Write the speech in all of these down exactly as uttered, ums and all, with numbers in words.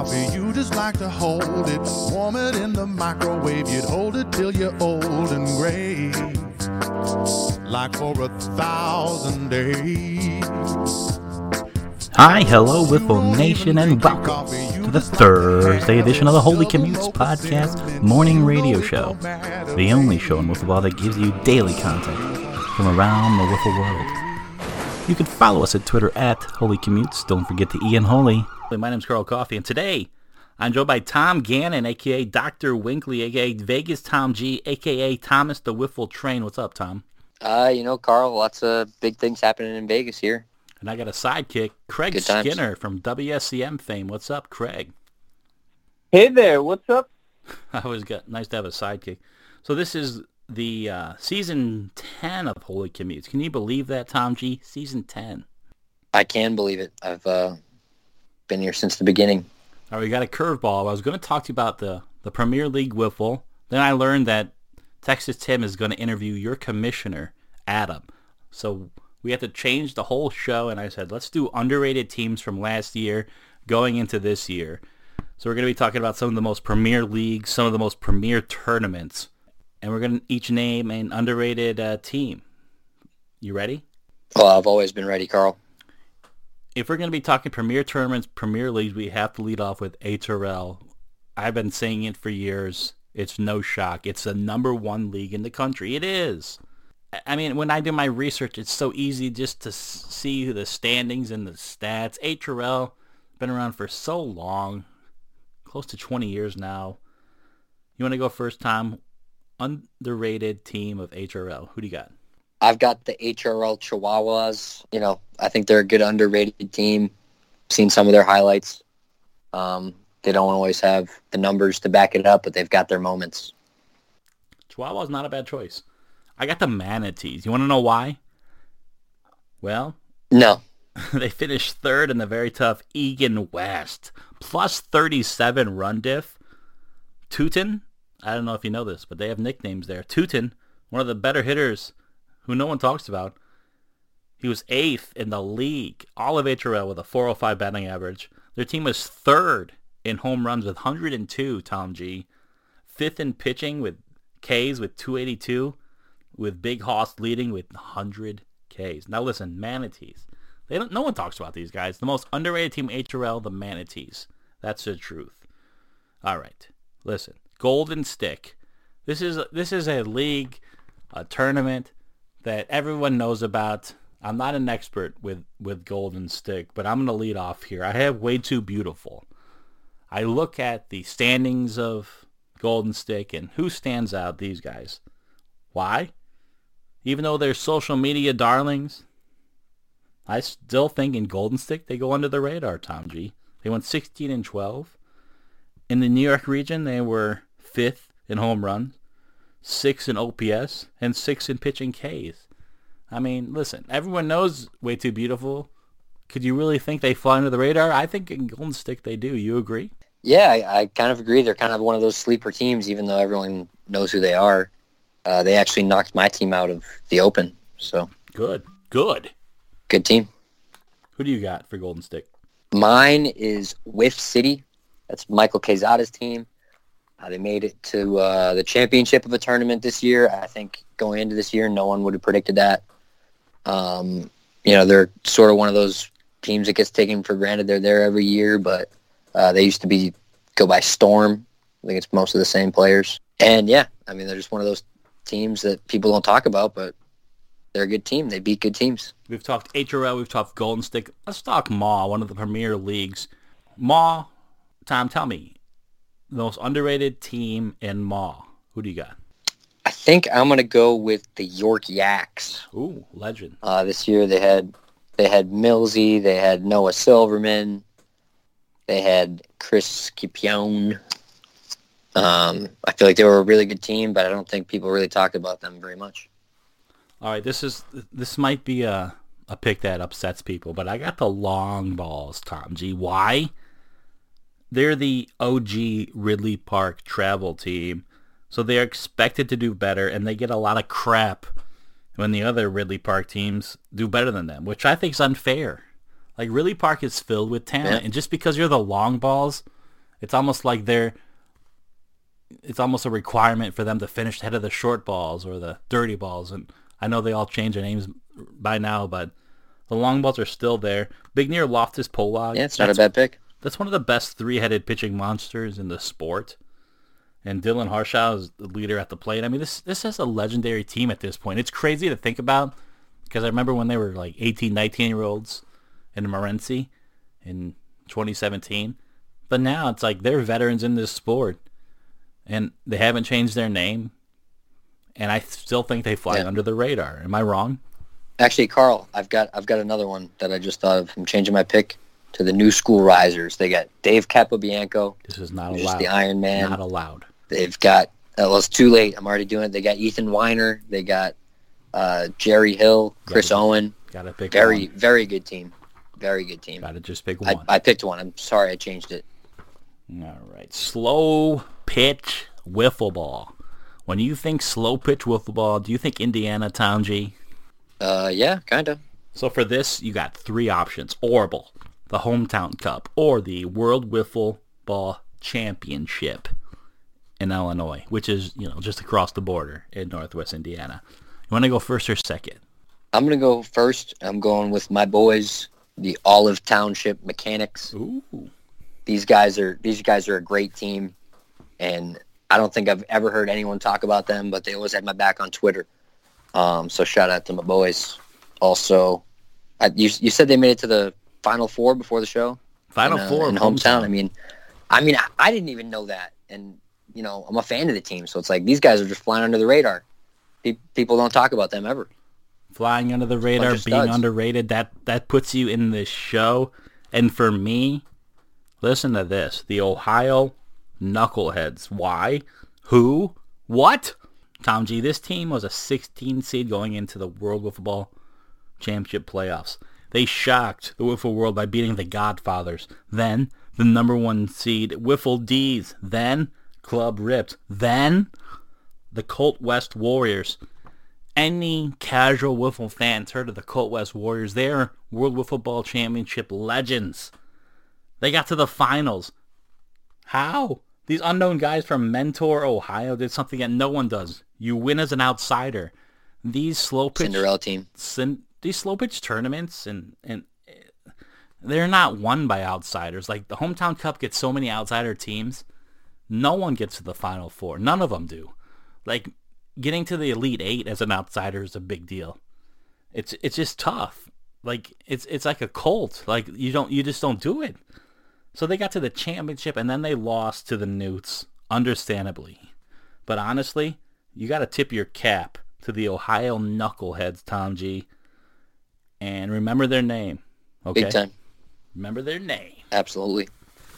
coffee, you just like to hold it. Warm it in the microwave, you'd hold it till you're old and gray. Like for a thousand days. Hi, hello, Wiffle Nation, and welcome to the Thursday edition of the Holy Commutes Podcast Morning Radio Show. The only show in Wiffle Ball that gives you daily content from around the Wiffle world. You can follow us at Twitter at Holy Commutes. Don't forget to Ian Holy. My name's Carl Coffey, and today I'm joined by Tom Gannon, a k a. Doctor Winkley, a k a. Vegas Tom G, a k a. Thomas the Wiffle Train. What's up, Tom? Uh, you know, Carl, lots of big things happening in Vegas here. And I got a sidekick, Craig Skinner from W S C M fame. What's up, Craig? Hey there, what's up? I always got nice to have a sidekick. So this is the uh, season ten of Holy Commutes. Can you believe that, Tom G? Season ten. I can believe it. I've uh, been here since the beginning. All right, we got a curveball. I was going to talk to you about the, the Premier League Wiffle. Then I learned that Texas Tim is going to interview your commissioner, Adam. So we have to change the whole show, and I said, let's do underrated teams from last year going into this year. So we're going to be talking about some of the most premier leagues, some of the most premier tournaments, and we're going to each name an underrated uh, team. You ready? Well, I've always been ready, Carl. If we're going to be talking premier tournaments, premier leagues, we have to lead off with H R L. I've been saying it for years. It's no shock. It's the number one league in the country. It is. I mean, when I do my research, it's so easy just to see the standings and the stats. H R L, been around for so long, close to twenty years now. You want to go first, Tom? Underrated team of H R L. Who do you got? I've got the H R L Chihuahuas. You know, I think they're a good underrated team. Seen some of their highlights. Um, they don't always have the numbers to back it up, but they've got their moments. Chihuahua's not a bad choice. I got the Manatees. You want to know why? Well, no. They finished third in the very tough Egan West. Plus thirty-seven run diff. Tootin, I don't know if you know this, but they have nicknames there. Tootin, one of the better hitters who no one talks about. He was eighth in the league, all of H R L with a four oh five batting average. Their team was third in home runs with one hundred two, Tom G. Fifth in pitching with Ks with two eighty-two. With Big Hoss leading with one hundred Ks. Now listen, Manatees. They don't. No one talks about these guys. The most underrated team H R L, the Manatees. That's the truth. All right, listen. Golden Stick. This is this is a league, a tournament that everyone knows about. I'm not an expert with, with Golden Stick, but I'm going to lead off here. I have Way Too Beautiful. I look at the standings of Golden Stick and who stands out. These guys. Why? Even though they're social media darlings, I still think in Golden Stick they go under the radar, Tom G. They went sixteen and twelve. In the New York region, they were fifth in home runs, sixth in O P S, and sixth in pitching Ks. I mean, listen, everyone knows Way Too Beautiful. Could you really think they fly under the radar? I think in Golden Stick they do. You agree? Yeah, I, I kind of agree. They're kind of one of those sleeper teams, even though everyone knows who they are. Uh, they actually knocked my team out of the Open. So good, good, good team. Who do you got for Golden Stick? Mine is Whiff City. That's Michael Quezada's team. Uh, they made it to uh, the championship of a tournament this year. I think going into this year, no one would have predicted that. Um, you know, they're sort of one of those teams that gets taken for granted. They're there every year, but uh, they used to be go by Storm. I think it's most of the same players. And yeah, I mean, they're just one of those teams that people don't talk about, but they're a good team. They beat good teams. We've talked H R L, we've talked Golden Stick. Let's talk M A W, one of the premier leagues. M A W, Tom, tell me, the most underrated team in M A W. Who do you got? I think I'm going to go with the York Yaks. Ooh, legend. Uh, this year they had they had Millsy, they had Noah Silverman, they had Chris Scipione. Um, I feel like they were a really good team, but I don't think people really talked about them very much. All right, this is this might be a, a pick that upsets people, but I got the Long Balls, Tom G. Why? They're the O G Ridley Park travel team, so they're expected to do better, and they get a lot of crap when the other Ridley Park teams do better than them, which I think is unfair. Like, Ridley Park is filled with talent, yeah. and just because you're the Long Balls, It's almost like they're, it's almost a requirement for them to finish ahead of the short balls or the dirty balls. And I know they all changed their names by now, but the long balls are still there. Big Near Loftus Polog. Yeah, it's not a bad pick. That's one of the best three-headed pitching monsters in the sport. And Dylan Harshaw is the leader at the plate. I mean, this this is a legendary team at this point. It's crazy to think about because I remember when they were like eighteen, nineteen-year-olds in Morenci in twenty seventeen. But now it's like they're veterans in this sport. And they haven't changed their name. And I still think they fly yeah. under the radar. Am I wrong? Actually, Carl, I've got I've got another one that I just thought of. I'm changing my pick to the new school risers. They got Dave Capobianco. This is not allowed. Just the Iron Man. Not allowed. They've got, uh, well, it's too late. I'm already doing it. They got Ethan Weiner. They got uh, Jerry Hill, Chris gotta, Owen. Got to pick very, one. Very good team. Very good team. Got to just pick one. I, I picked one. I'm sorry I changed it. All right. Slow pitch wiffle ball. When you think slow pitch wiffle ball, do you think Indiana, Tom G? Uh, yeah, kind of. So for this, you got three options. Orbital, the Hometown Cup, or the World Wiffle Ball Championship in Illinois, which is, you know, just across the border in Northwest Indiana. You want to go first or second? I'm going to go first. I'm going with my boys, the Olive Township Mechanics. Ooh. These guys are these guys are a great team, and I don't think I've ever heard anyone talk about them, but they always had my back on Twitter. Um, so shout out to my boys. Also, I, you you said they made it to the Final Four before the show. Final in, uh, Four in hometown. I mean, I mean, I, I didn't even know that, and you know, I'm a fan of the team, so it's like these guys are just flying under the radar. Pe- people don't talk about them ever. Flying under the radar, being studs. underrated, that, that puts you in this show. And for me, listen to this. The Ohio Knuckleheads. Why? Who? What? Tom G, this team was a sixteen seed going into the World Wiffle Ball Championship playoffs. They shocked the Wiffle world by beating the Godfathers. Then, the number one seed, Wiffle D's. Then, Club Ripped. Then, the Colt West Warriors. Any casual wiffle fans heard of the Colt West Warriors? They're World Wiffle Ball Championship legends. They got to the finals. How? These unknown guys from Mentor, Ohio did something that no one does. You win as an outsider. These slow pitch Cinderella team. Cin, these slow pitch tournaments and and they're not won by outsiders. Like the Hometown Cup gets so many outsider teams. No one gets to the Final Four. None of them do. Like, getting to the Elite Eight as an outsider is a big deal. It's it's just tough. Like, it's it's like a cult. Like, you don't you just don't do it. So they got to the championship, and then they lost to the Newts, understandably. But honestly, you got to tip your cap to the Ohio Knuckleheads, Tom G. And remember their name. Okay? Big time. Remember their name. Absolutely.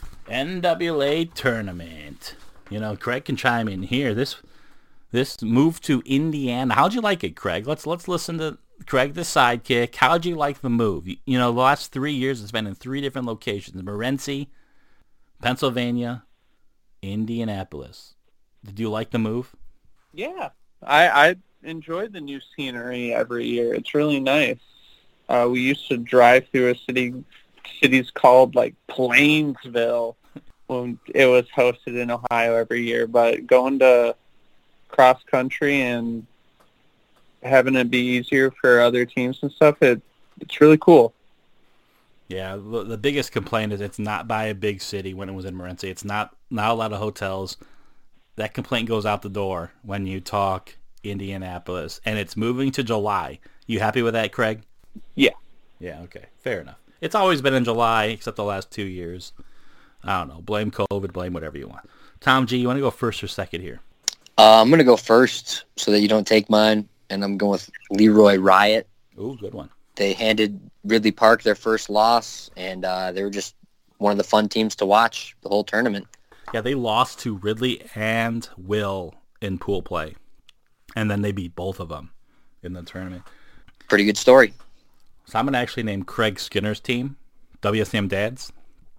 N W A tournament. You know, Craig can chime in here. This this move to Indiana. How'd you like it, Craig? Let's let's listen to Craig, the sidekick. How'd you like the move? You, you know, the last three years it's been in three different locations: Morenci, Pennsylvania, Indianapolis. Did you like the move? Yeah, I I enjoy the new scenery every year. It's really nice. Uh, we used to drive through a city. Cities called like Plainsville when it was hosted in Ohio every year, but going to cross country and having it be easier for other teams and stuff, it it's really cool. Yeah, the, the biggest complaint is it's not by a big city when it was in Morenci. It's not, not a lot of hotels. That complaint goes out the door when you talk Indianapolis, and it's moving to July. You happy with that, Craig? Yeah. Yeah, okay. Fair enough. It's always been in July, except the last two years. I don't know. Blame COVID, blame whatever you want. Tom G, you want to go first or second here? Uh, I'm going to go first so that you don't take mine, and I'm going with Leroy Riot. Ooh, good one. They handed Ridley Park their first loss, and uh, they were just one of the fun teams to watch the whole tournament. Yeah, they lost to Ridley and Will in pool play, and then they beat both of them in the tournament. Pretty good story. So I'm going to actually name Craig Skinner's team, W S M Dads.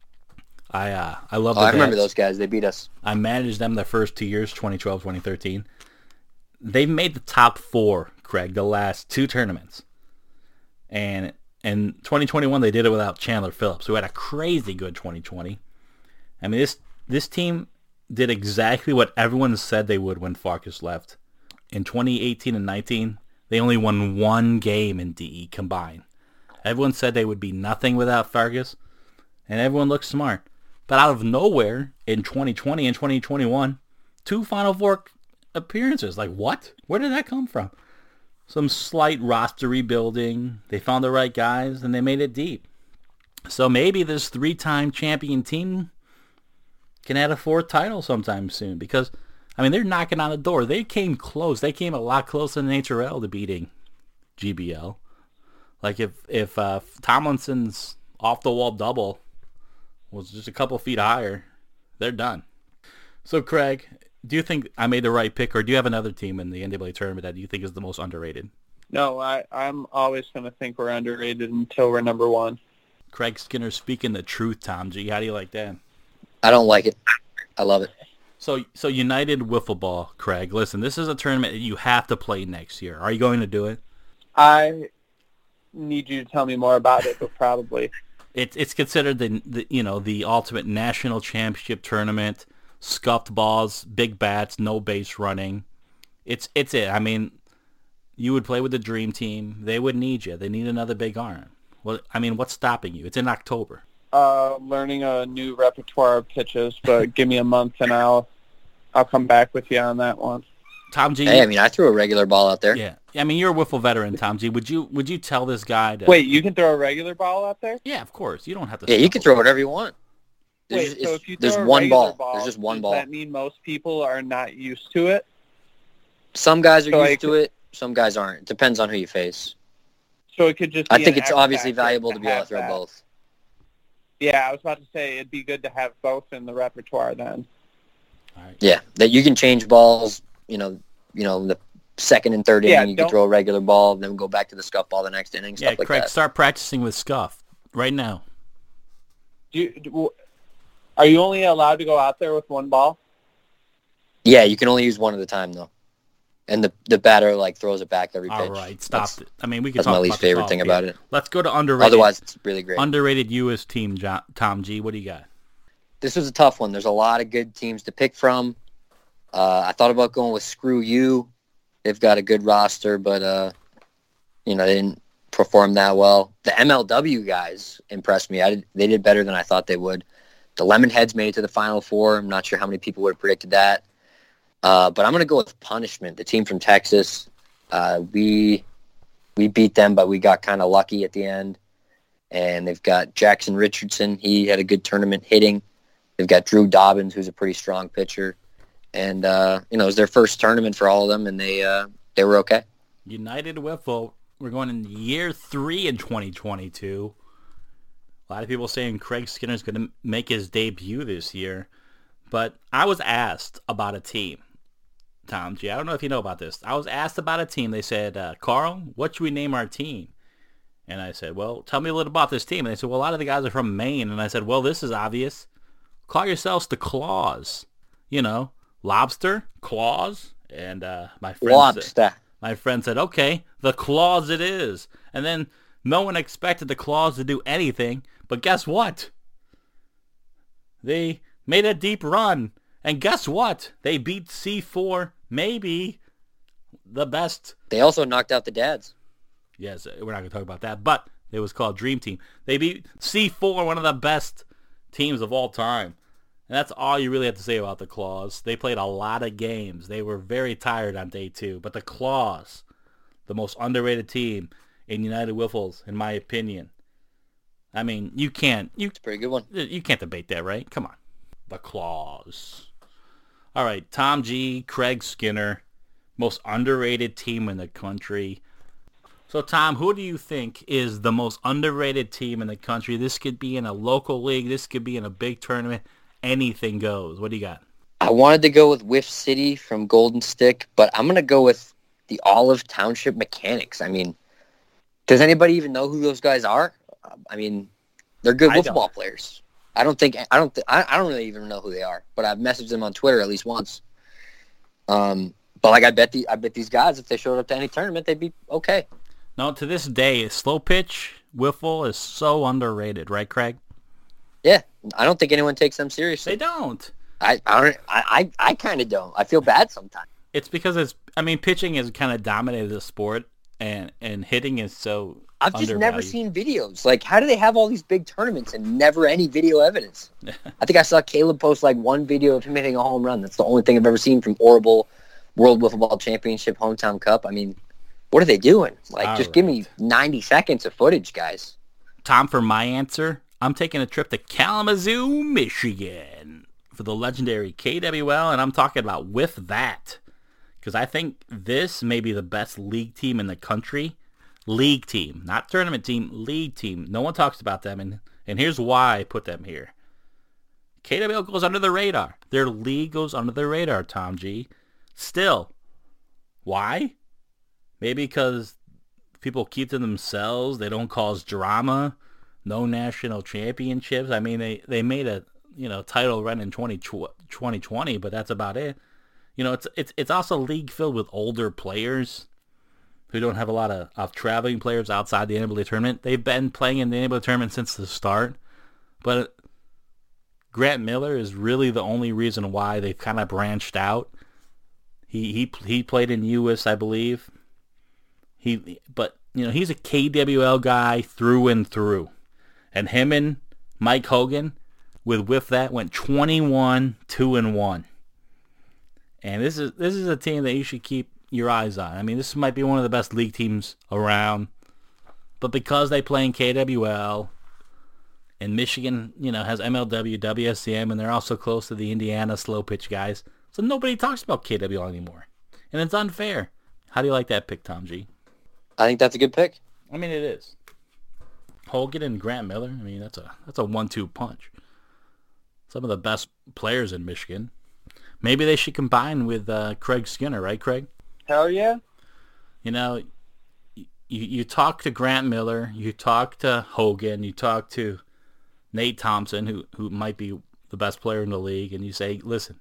I uh, I love oh, the I remember Dads. those guys. They beat us. I managed them the first two years, twenty twelve, twenty thirteen. They've made the top four, Craig, the last two tournaments. And in twenty twenty-one, they did it without Chandler Phillips, who had a crazy good twenty twenty. I mean, this This team did exactly what everyone said they would when Farkas left. In twenty eighteen and nineteen, they only won one game in D E combined. Everyone said they would be nothing without Farkas, and everyone looked smart. But out of nowhere, in twenty twenty and twenty twenty-one, two Final Four appearances. Like, what? Where did that come from? Some slight roster rebuilding. They found the right guys, and they made it deep. So maybe this three-time champion team can add a fourth title sometime soon. Because, I mean, they're knocking on the door. They came close. They came a lot closer than H R L to beating G B L. Like, if, if uh, Tomlinson's off-the-wall double was just a couple feet higher, they're done. So, Craig, do you think I made the right pick, or do you have another team in the N C double A tournament that you think is the most underrated? No, I, I'm always going to think we're underrated until we're number one. Craig Skinner speaking the truth, Tom G. How do you like that? I don't like it. I love it. So, so United Wiffle Ball, Craig. Listen, this is a tournament that you have to play next year. Are you going to do it? I need you to tell me more about it, but probably. It's it's considered the, the you know the ultimate national championship tournament. Scuffed balls, big bats, no base running. It's it's it. I mean, you would play with the dream team. They would need you. They need another big arm. Well, I mean, what's stopping you? It's in October. Uh, learning a new repertoire of pitches, but give me a month and I'll I'll come back with you on that one. Tom G. Hey, I mean, I threw a regular ball out there. Yeah, I mean, you're a wiffle veteran, Tom G. Would you would you tell this guy to wait? You can throw a regular ball out there? Yeah, of course. You don't have to. Yeah, you can throw whatever you want. There's, Wait, so if you there's throw a one regular ball. ball, There's just one does ball. that mean most people are not used to it? Some guys are So used I to could- it. Some guys aren't. It depends on who you face. So it could just. Be I think an it's X obviously factor valuable to be able to have throw that. both. Yeah, I was about to say it'd be good to have both in the repertoire then. All right. Yeah, that you can change balls. You know, you know the second and third Yeah, inning, you can don't- throw a regular ball, then go back to the scuff ball the next inning. Yeah, Stuff like Craig, that. start practicing with Scuff right now. Do you, do, are you only allowed to go out there with one ball? Yeah, you can only use one at a time though, and the the batter like throws it back every pitch. All right, stop That's, it. I mean, we can that's talk my about least this favorite all thing day. about it. Let's go to underrated. Otherwise, it's really great. Underrated U S team, John, Tom G. What do you got? This was a tough one. There's a lot of good teams to pick from. Uh, I thought about going with Screw You. They've got a good roster, but uh, you know they didn't perform that well. The M L W guys impressed me. I did, they did better than I thought they would. The Lemonheads made it to the Final Four. I'm not sure how many people would have predicted that. Uh, but I'm going to go with Punishment, the team from Texas. Uh, we we beat them, but we got kind of lucky at the end. And they've got Jackson Richardson. He had a good tournament hitting. They've got Drew Dobbins, who's a pretty strong pitcher. And, uh, you know, it was their first tournament for all of them, and they uh, they were okay. United Wiffle, we're going in year three in twenty twenty-two. A lot of people saying Craig Skinner's going to make his debut this year. But I was asked about a team, Tom G. I don't know if you know about this. I was asked about a team. They said, uh, Carl, what should we name our team? And I said, well, tell me a little about this team. And they said, well, a lot of the guys are from Maine. And I said, well, this is obvious. Call yourselves the Claws. You know, lobster, claws. And uh, my friend Lobster. Said, my friend said, okay, the Claws it is. And then no one expected the Claws to do anything. But guess what? They made a deep run. And guess what? They beat C four, maybe the best. They also knocked out the Dads. Yes, we're not going to talk about that. But it was called Dream Team. They beat C four, one of the best teams of all time. And that's all you really have to say about the Claws. They played a lot of games. They were very tired on day two. But the Claws, the most underrated team in United Wiffles, in my opinion. I mean, you can't you It's a pretty good one. you can't debate that, right? Come on. The Claws. All right, Tom G, Craig Skinner, most underrated team in the country. So, Tom, who do you think is the most underrated team in the country? This could be in a local league. This could be in a big tournament. Anything goes. What do you got? I wanted to go with Whiff City from Golden Stick, but I'm going to go with the Olive Township Mechanics. I mean, does anybody even know who those guys are? I mean, they're good I football don't. players. I don't think I don't th- I, I don't really even know who they are, but I've messaged them on Twitter at least once. Um, but like I bet the I bet these guys, if they showed up to any tournament, they'd be okay. No, to this day, slow pitch wiffle is so underrated, right, Craig? Yeah, I don't think anyone takes them seriously. They don't. I I don't, I, I, I kind of don't. I feel bad sometimes. It's because it's. I mean, pitching has kind of dominated the sport, and and hitting is so. I've just undervalued. never seen videos. Like, how do they have all these big tournaments and never any video evidence? I think I saw Caleb post like one video of him hitting a home run. That's the only thing I've ever seen from Orbital World Wiffle Ball Championship Hometown Cup. I mean, what are they doing? Like, All just right. give me ninety seconds of footage, guys. Tom, for my answer, I'm taking a trip to Kalamazoo, Michigan for the legendary K W L, and I'm talking about With That. Because I think this may be the best league team in the country. League team, not tournament team, league team. No one talks about them, and, and here's why I put them here. K W L goes under the radar. Their league goes under the radar, Tom G. Still, why? Maybe because people keep to themselves. They don't cause drama. No national championships. I mean, they, they made a you know title run in twenty twenty, but that's about it. You know, it's it's it's also a league filled with older players who don't have a lot of, of traveling players outside the N C double A tournament. They've been playing in the N C double A tournament since the start, but Grant Miller is really the only reason why they've kind of branched out. He he he played in U S, I believe. He but you know he's a K W L guy through and through, and him and Mike Hogan with with that went twenty-one two and one. And this is this is a team that you should keep your eyes on. I mean, this might be one of the best league teams around, but because they play in K W L, and Michigan, you know, has M L W, W S C M, and they're also close to the Indiana slow pitch guys, so nobody talks about K W L anymore, and it's unfair. How do you like that pick, Tom G? I think that's a good pick. I mean, it is. Hogan and Grant Miller. I mean, that's a that's a one two punch. Some of the best players in Michigan. Maybe they should combine with uh, Craig Skinner, right, Craig? Hell yeah. You know, you, you talk to Grant Miller, you talk to Hogan, you talk to Nate Thompson, who, who might be the best player in the league, and you say, listen,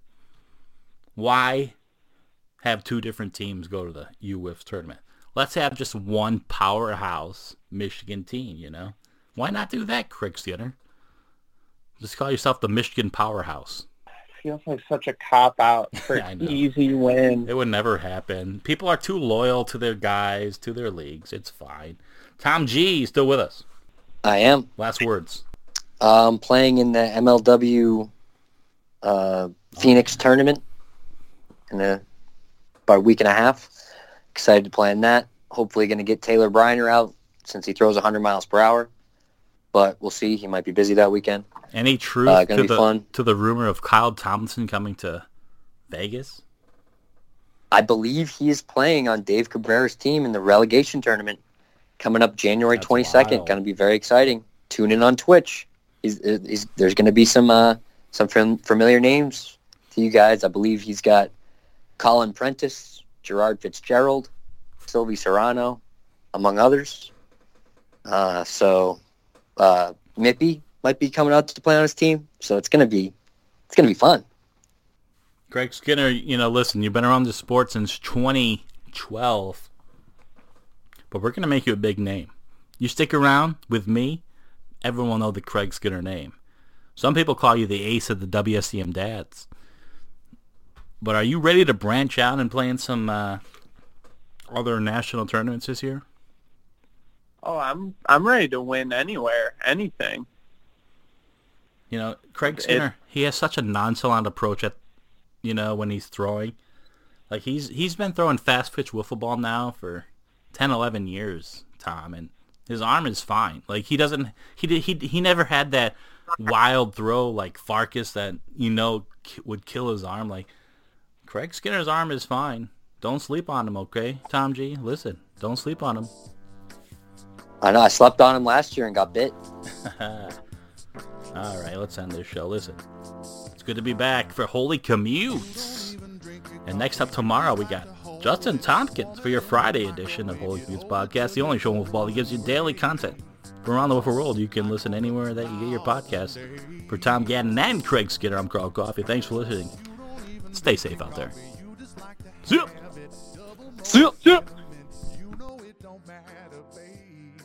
why have two different teams go to the U W I F tournament? Let's have just one powerhouse Michigan team, you know? Why not do that, Craig Skinner? Just call yourself the Michigan powerhouse. Feels like such a cop-out for I an know. easy win. It would never happen. People are too loyal to their guys, to their leagues. It's fine. Tom G, you still with us? I am. Last words. Um, playing in the M L W uh, Phoenix tournament in a, about a week and a half. Excited to play in that. Hopefully going to get Taylor Briner out since he throws one hundred miles per hour. But we'll see. He might be busy that weekend. Any truth Uh, gonna to be the fun. to the rumor of Kyle Thompson coming to Vegas? I believe he is playing on Dave Cabrera's team in the relegation tournament coming up January That's twenty-second. wild. Going to be very exciting. Tune in on Twitch. He's, he's, there's going to be some uh, some fam- familiar names to you guys. I believe he's got Colin Prentice, Gerard Fitzgerald, Sylvie Serrano, among others. Uh, so uh, Mippy might be coming out to play on his team. So it's going to be it's going to be fun. Craig Skinner, you know, listen, you've been around the sport since twenty twelve, but we're going to make you a big name. You stick around with me, everyone will know the Craig Skinner name. Some people call you the ace of the W S C M dads. But are you ready to branch out and play in some uh, other national tournaments this year? Oh, I'm I'm ready to win anywhere, anything. You know, Craig Skinner, he has such a nonchalant approach at, you know, when he's throwing. Like, he's he's been throwing fast pitch wiffle ball now for ten, eleven years, Tom, and his arm is fine. Like, he doesn't, he did, he he never had that wild throw like Farkas that, you know, k- would kill his arm. Like, Craig Skinner's arm is fine. Don't sleep on him, okay, Tom G? Listen, don't sleep on him. I know I slept on him last year and got bit. All right, let's end this show. Listen, it's good to be back for Holy Commutes. And next up tomorrow, we got Justin Tompkins for your Friday edition of Holy Commutes Podcast, the only show in football that gives you daily content from around the wiffle world. You can listen anywhere that you get your podcast. For Tom Gadden and Craig Skinner, I'm Carl Coffey. Thanks for listening. Stay safe out there. See ya. See ya, see ya. You know it don't matter, babe.